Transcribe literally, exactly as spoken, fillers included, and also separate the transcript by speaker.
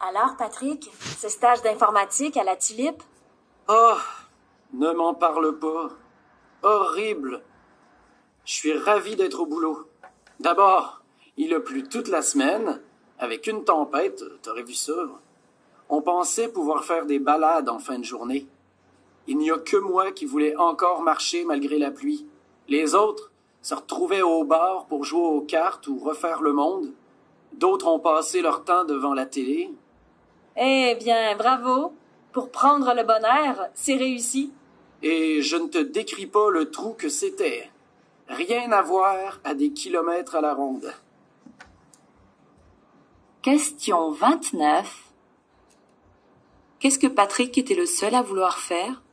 Speaker 1: Alors, Patrick, ce stage d'informatique à la Tulipe?
Speaker 2: Oh, ne m'en parle pas. Horrible. Je suis ravi d'être au boulot. D'abord, il a plu toute la semaine, avec une tempête, t'aurais vu ça. On pensait pouvoir faire des balades en fin de journée. Il n'y a que moi qui voulais encore marcher malgré la pluie. Les autres se retrouvaient au bar pour jouer aux cartes ou refaire le monde. D'autres ont passé leur temps devant la télé.
Speaker 1: Eh bien, bravo. Pour prendre le bon air, c'est réussi.
Speaker 2: Et je ne te décris pas le trou que c'était. Rien à voir à des kilomètres à la ronde.
Speaker 3: Question vingt-neuf. Qu'est-ce que Patrick était le seul à vouloir faire?